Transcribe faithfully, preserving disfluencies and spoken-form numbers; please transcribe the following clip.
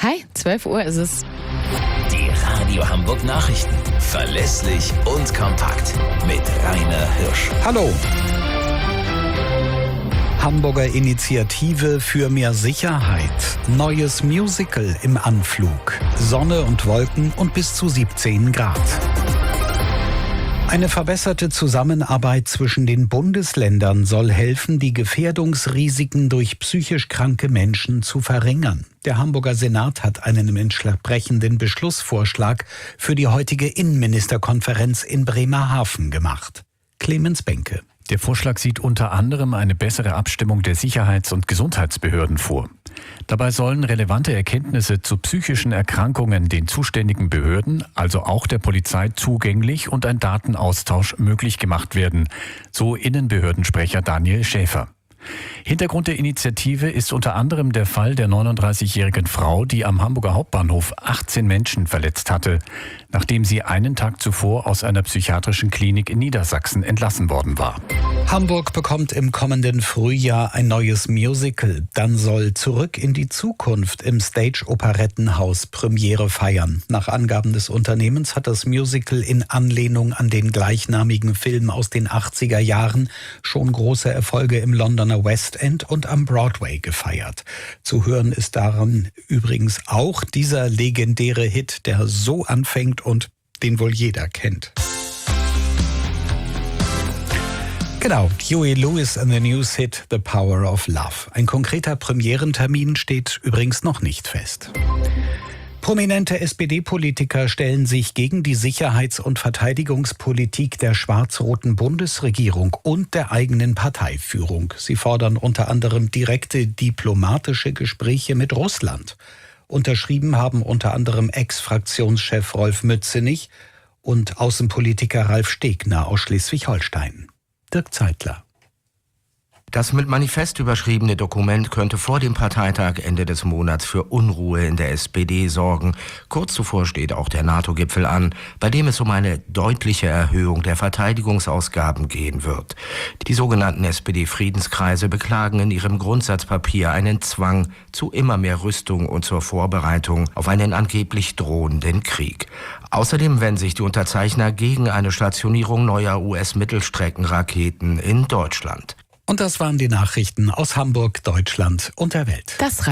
Hi, zwölf Uhr ist es. Die Radio Hamburg Nachrichten. Verlässlich und kompakt. Mit Rainer Hirsch. Hallo. Hamburger Initiative für mehr Sicherheit. Neues Musical im Anflug. Sonne und Wolken und bis zu siebzehn Grad. Eine verbesserte Zusammenarbeit zwischen den Bundesländern soll helfen, die Gefährdungsrisiken durch psychisch kranke Menschen zu verringern. Der Hamburger Senat hat einen entsprechenden Beschlussvorschlag für die heutige Innenministerkonferenz in Bremerhaven gemacht. Clemens Benke. Der Vorschlag sieht unter anderem eine bessere Abstimmung der Sicherheits- und Gesundheitsbehörden vor. Dabei sollen relevante Erkenntnisse zu psychischen Erkrankungen den zuständigen Behörden, also auch der Polizei, zugänglich und ein Datenaustausch möglich gemacht werden, so Innenbehördensprecher Daniel Schäfer. Hintergrund der Initiative ist unter anderem der Fall der neununddreißigjährigen Frau, die am Hamburger Hauptbahnhof achtzehn Menschen verletzt hatte, nachdem sie einen Tag zuvor aus einer psychiatrischen Klinik in Niedersachsen entlassen worden war. Hamburg bekommt im kommenden Frühjahr ein neues Musical. Dann soll Zurück in die Zukunft im Stage Operettenhaus Premiere feiern. Nach Angaben des Unternehmens hat das Musical in Anlehnung an den gleichnamigen Film aus den achtziger Jahren schon große Erfolge im Londoner West End und am Broadway gefeiert. Zu hören ist daran übrigens auch dieser legendäre Hit, der so anfängt und den wohl jeder kennt. Genau, Huey Lewis and the News Hit The Power of Love. Ein konkreter Premierentermin steht übrigens noch nicht fest. Prominente S P D-Politiker stellen sich gegen die Sicherheits- und Verteidigungspolitik der schwarz-roten Bundesregierung und der eigenen Parteiführung. Sie fordern unter anderem direkte diplomatische Gespräche mit Russland. Unterschrieben haben unter anderem Ex-Fraktionschef Rolf Mützenich und Außenpolitiker Ralf Stegner aus Schleswig-Holstein. Dirk Zeitler. Das mit Manifest überschriebene Dokument könnte vor dem Parteitag Ende des Monats für Unruhe in der S P D sorgen. Kurz zuvor steht auch der NATO-Gipfel an, bei dem es um eine deutliche Erhöhung der Verteidigungsausgaben gehen wird. Die sogenannten S P D-Friedenskreise beklagen in ihrem Grundsatzpapier einen Zwang zu immer mehr Rüstung und zur Vorbereitung auf einen angeblich drohenden Krieg. Außerdem wenden sich die Unterzeichner gegen eine Stationierung neuer U S-Mittelstreckenraketen in Deutschland. Und das waren die Nachrichten aus Hamburg, Deutschland und der Welt. Das